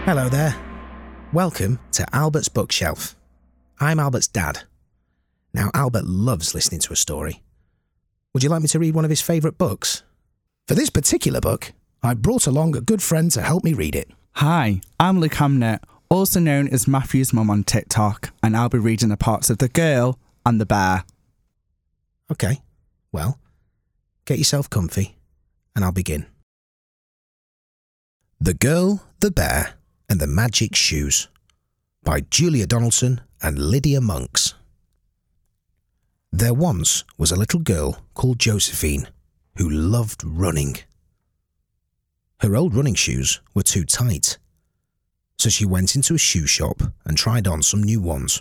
Hello there. Welcome to Albert's Bookshelf. I'm Albert's dad. Now, Albert loves listening to a story. Would you like me to read one of his favourite books? For this particular book, I brought along a good friend to help me read it. Hi, I'm Luke Hamnet, also known as Matthew's mum on TikTok, and I'll be reading the parts of The Girl and the Bear. Okay, well, get yourself comfy, and I'll begin. The Girl, the Bear, and the Magic Shoes by Julia Donaldson and Lydia Monks. There once was a little girl called Josephine who loved running. Her old running shoes were too tight, so she went into a shoe shop and tried on some new ones.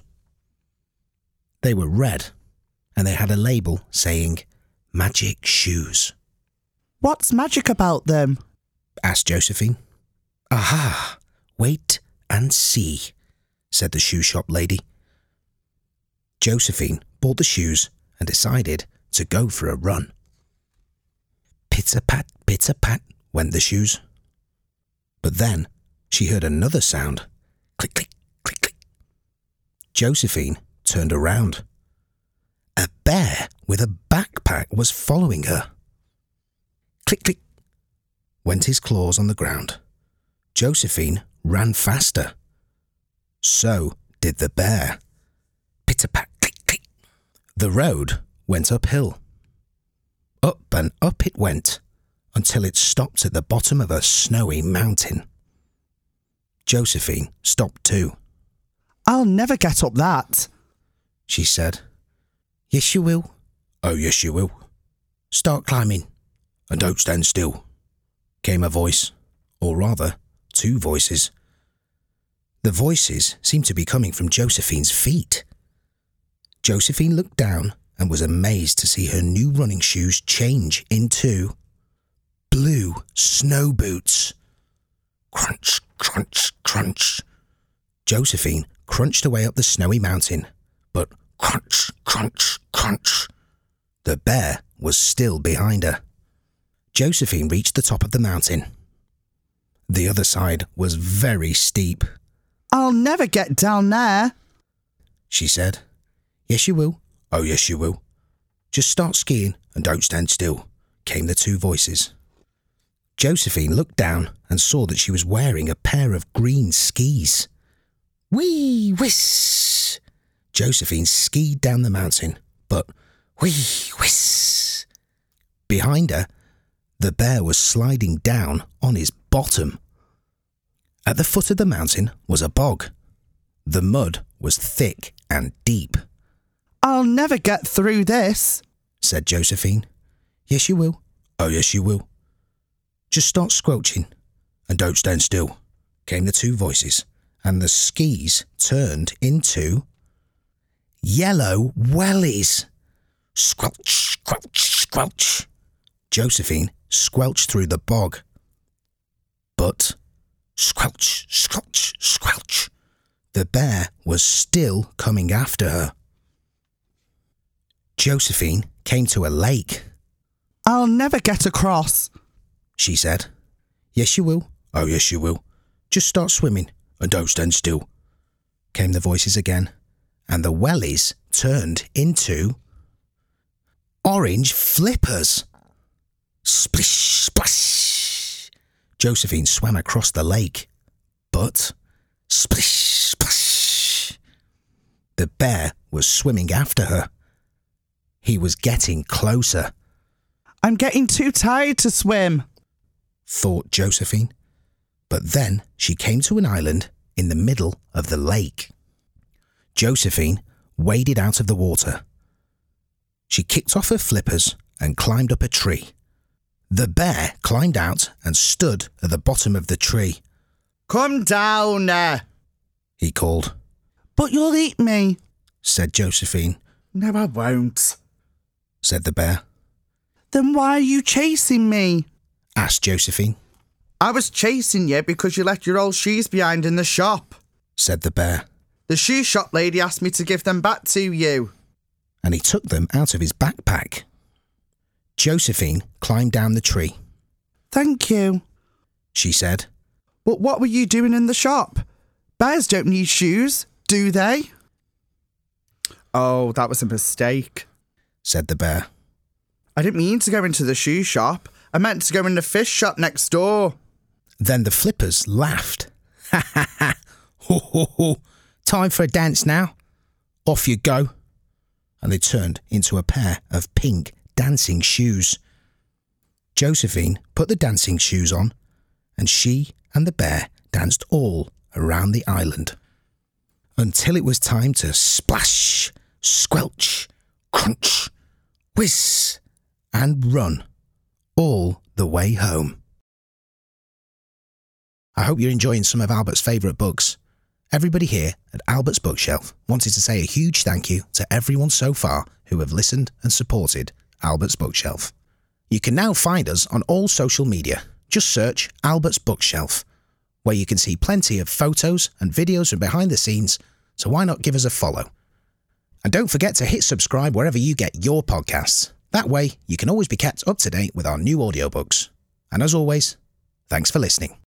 They were red, and they had a label saying, Magic Shoes. What's magic about them? Asked Josephine. Aha! Wait and see, said the shoe shop lady. Josephine bought the shoes and decided to go for a run. Pitter-pat, pitter-pat went the shoes. But then she heard another sound. Click, click, click, click. Josephine turned around. A bear with a backpack was following her. Click, click, went his claws on the ground. Josephine ran faster. So did the bear. Pitter-pat, click, click. The road went uphill. Up and up it went, until it stopped at the bottom of a snowy mountain. Josephine stopped too. I'll never get up that, she said. Yes, you will. Oh, yes, you will. Start climbing, and don't stand still, came a voice, or rather, two voices. The voices seemed to be coming from Josephine's feet. Josephine looked down and was amazed to see her new running shoes change into blue snow boots. Crunch, crunch, crunch. Josephine crunched away up the snowy mountain, but crunch, crunch, crunch. The bear was still behind her. Josephine reached the top of the mountain. The other side was very steep. I'll never get down there, she said. Yes, you will. Oh, yes, you will. Just start skiing and don't stand still, came the two voices. Josephine looked down and saw that she was wearing a pair of green skis. Whee whiss! Josephine skied down the mountain, but whee whiss! Behind her, the bear was sliding down on his bottom. At the foot of the mountain was a bog. The mud was thick and deep. I'll never get through this, said Josephine. Yes, you will. Oh, yes, you will. Just start squelching and don't stand still, came the two voices, and the skis turned into yellow wellies. Squelch, squelch, squelch. Josephine squelched through the bog. But squelch, squelch, squelch. The bear was still coming after her. Josephine came to a lake. I'll never get across, she said. Yes, you will. Oh, yes, you will. Just start swimming and don't stand still, came the voices again, and the wellies turned into orange flippers. Splish, splash. Josephine swam across the lake, but splish, splash. The bear was swimming after her. He was getting closer. I'm getting too tired to swim, thought Josephine. But then she came to an island in the middle of the lake. Josephine waded out of the water. She kicked off her flippers and climbed up a tree. The bear climbed out and stood at the bottom of the tree. Come down, he called. But you'll eat me, said Josephine. No, I won't, said the bear. Then why are you chasing me? Asked Josephine. I was chasing you because you left your old shoes behind in the shop, said the bear. The shoe shop lady asked me to give them back to you. And he took them out of his backpack. Josephine climbed down the tree. Thank you, she said. But what were you doing in the shop? Bears don't need shoes, do they? Oh, that was a mistake, said the bear. I didn't mean to go into the shoe shop. I meant to go in the fish shop next door. Then the flippers laughed. Ha ha ha! Ho ho ho! Time for a dance now. Off you go. And they turned into a pair of pink dancing shoes. Josephine put the dancing shoes on, and she and the bear danced all around the island until it was time to splash, squelch, crunch, whiz, and run all the way home. I hope you're enjoying some of Albert's favourite books. Everybody here at Albert's Bookshelf wanted to say a huge thank you to everyone so far who have listened and supported Albert's Bookshelf. You can now find us on all social media. Just search Albert's Bookshelf, where you can see plenty of photos and videos from behind the scenes, so why not give us a follow? And don't forget to hit subscribe wherever you get your podcasts. That way, you can always be kept up to date with our new audiobooks. And as always, thanks for listening.